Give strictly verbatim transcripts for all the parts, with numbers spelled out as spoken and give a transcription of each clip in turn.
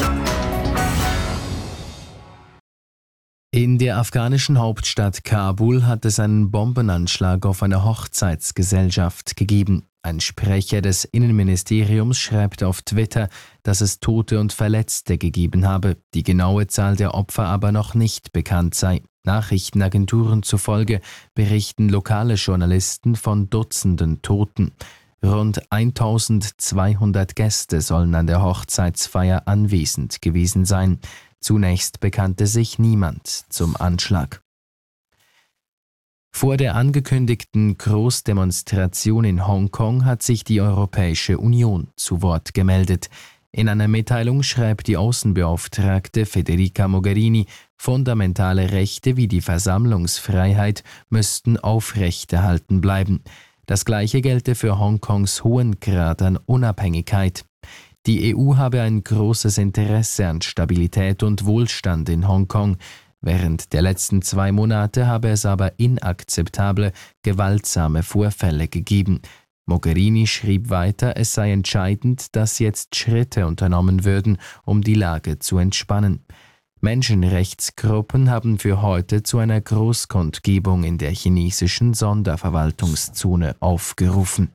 In der afghanischen Hauptstadt Kabul hat es einen Bombenanschlag auf eine Hochzeitsgesellschaft gegeben. Ein Sprecher des Innenministeriums schreibt auf Twitter, dass es Tote und Verletzte gegeben habe, die genaue Zahl der Opfer aber noch nicht bekannt sei. Nachrichtenagenturen zufolge berichten lokale Journalisten von Dutzenden Toten. Rund eintausendzweihundert Gäste sollen an der Hochzeitsfeier anwesend gewesen sein. Zunächst bekannte sich niemand zum Anschlag. Vor der angekündigten Großdemonstration in Hongkong hat sich die Europäische Union zu Wort gemeldet. In einer Mitteilung schreibt die Außenbeauftragte Federica Mogherini, fundamentale Rechte wie die Versammlungsfreiheit müssten aufrechterhalten bleiben. Das Gleiche gelte für Hongkongs hohen Grad an Unabhängigkeit. Die E U habe ein großes Interesse an Stabilität und Wohlstand in Hongkong. Während der letzten zwei Monate habe es aber inakzeptable, gewaltsame Vorfälle gegeben. Mogherini schrieb weiter, es sei entscheidend, dass jetzt Schritte unternommen würden, um die Lage zu entspannen. Menschenrechtsgruppen haben für heute zu einer Großkundgebung in der chinesischen Sonderverwaltungszone aufgerufen.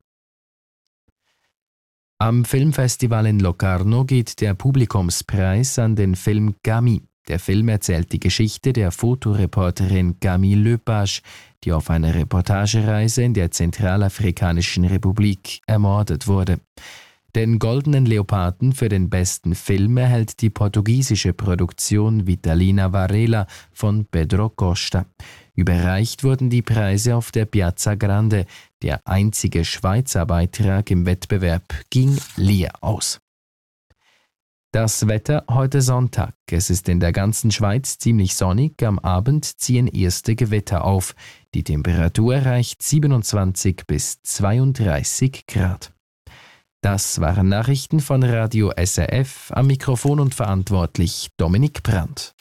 Am Filmfestival in Locarno geht der Publikumspreis an den Film Gami. Der Film erzählt die Geschichte der Fotoreporterin Camille Lepage, die auf einer Reportagereise in der Zentralafrikanischen Republik ermordet wurde. Den Goldenen Leoparden für den besten Film erhält die portugiesische Produktion Vitalina Varela von Pedro Costa. Überreicht wurden die Preise auf der Piazza Grande. Der einzige Schweizer Beitrag im Wettbewerb ging leer aus. Das Wetter heute Sonntag. Es ist in der ganzen Schweiz ziemlich sonnig. Am Abend ziehen erste Gewitter auf. Die Temperatur erreicht siebenundzwanzig bis zweiunddreißig Grad. Das waren Nachrichten von Radio S R F. Am Mikrofon und verantwortlich Dominik Brandt.